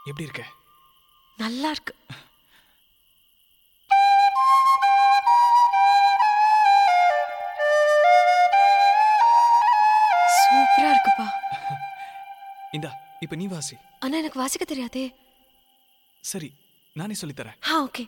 எப்படி இருக்க? நல்லா இருக்கு. சூப்பரா இருக்குப்பா. இந்தா இப்ப நீ வாசி. ஆனா எனக்கு வாசிக்க தெரியாதே. சரி, நானே சொல்லித்தரேன். ஓகே.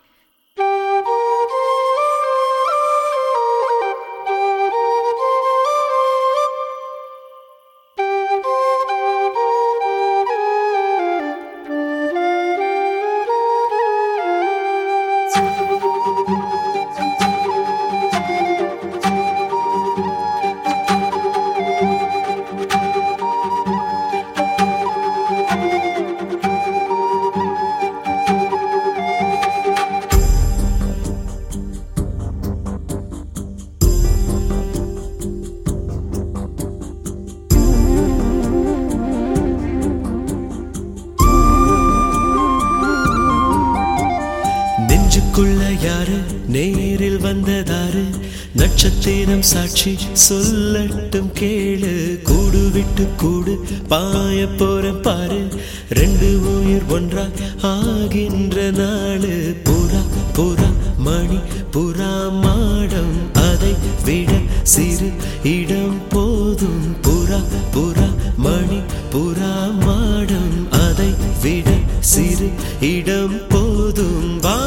யாரு நேரில் வந்ததாரு நட்சத்திரம் சாட்சி சொல்லட்டும் கேளு கூடு விட்டு கூடு பாய போற பாரு ரெண்டு உயிர் ஒன்றா ஆகின்ற நாளு புறா புறா மணி புறா மாடம் அதை விட சிறு இடம் போதும் புறா புறா மணி புறா மாடம் அதை விட சிறு இடம் போதும் வா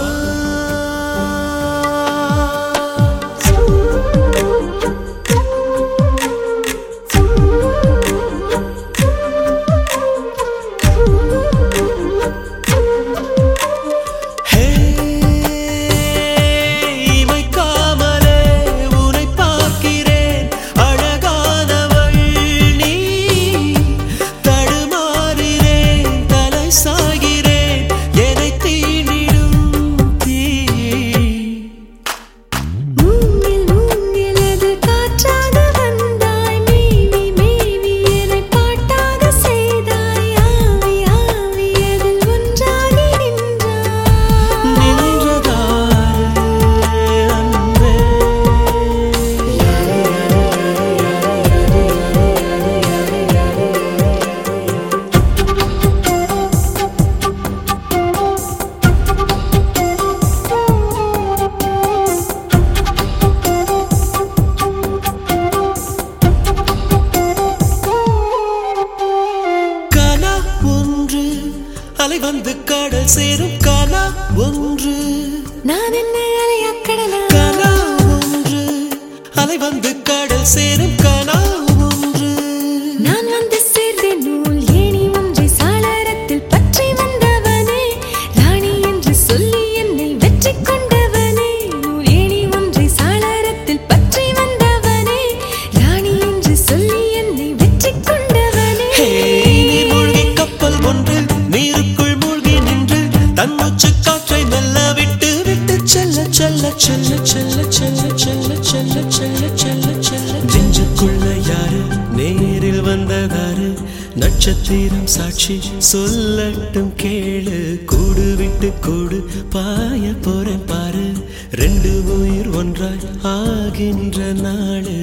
அலை வந்து கடல் சேரும் கலா ஒன்று நான் என்ன அலையா கடலா கலா ஒன்று அலை வந்து கடல் சேரும் கலா ஒன்று நான் வந்து சேர்ந்தேன் நூல் ஏணி ஒன்றை சாளரத்தில் பற்றி வந்தவனே ராணி என்று சொல்லி என்னை வெற்றி கொண்டவனே நூல் ஏணி ஒன்றை சாளரத்தில் பற்றி வந்தவனே ராணி என்று சொல்லி என்னை வெற்றி கொண்டவனே நீர் மூழ்கி கப்பல் ஒன்று நீருக்குள் மூழ்கி நின்று தன்மூச்சு காற்றை மெல்ல விட்டு விட்டு செல்ல செல்ல செல்ல செல்ல செல்ல செல்ல செல்ல செல்ல செல்ல செல்ல நெஞ்சுக்குள்ள யாரு நேரில் வந்ததாரு நட்சத்திரம் சாட்சி சொல்லட்டும் கேளு கூடு விட்டு கூடு பாய போறேன் பாரு ரெண்டு உயிர் ஒன்றாய் ஆகின்ற நாடு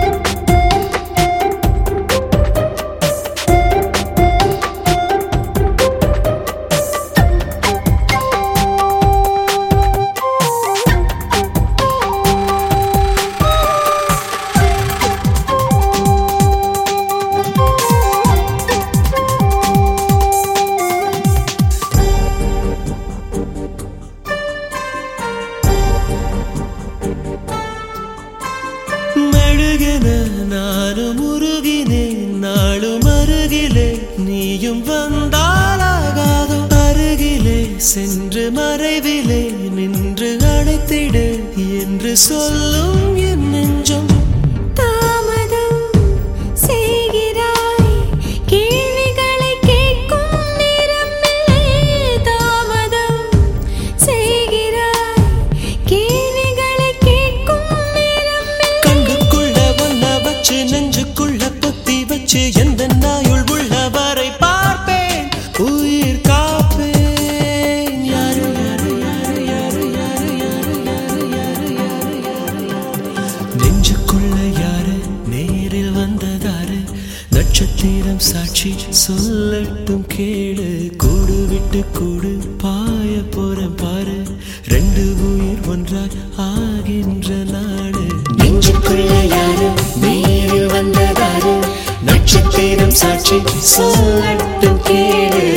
நானும் உருகினேன் நாளும் அருகிலே நீயும் வந்தாலாகாதோ அருகிலே சென்று மறைவிலே நின்று அழைத்திடு என்று சொல்லும் என் நெஞ்சம் தாமதம் செய்கிறாய் கேள்விகளை கேட்கும் நேரமில்லை தாமதம் செய்கிறாய் கேள்விகளை கேட்கும் நேரமில்லை கண்ணுக்குள்ள ஒன்ன வச்சு நெஞ்சுக்குள்ள பொத்தி வச்சு எந்த நாயுள் உள்ளவரை பார்ப்பேன் உயிர் காப்பேன் யாரு யாரு யாரு யாரு யாரு யாரு யாரு யாரு யாரு நெஞ்சுக்குள்ள யாரு நேரில் வந்ததாரு நட்சத்திரம் சாட்சி சொல்லட்டும் கேளு கூடு விட்டு பாட்டு கூடு பாய போறேன் பாரு ரெண்டு உயிர் ஒன்றாய் ஆகின்ற நாடு நெஞ்சுக்குள்ள யாரு நீரில் வந்ததாரு நட்சத்திரம் சாட்சி சொல்லட்டும் கேடு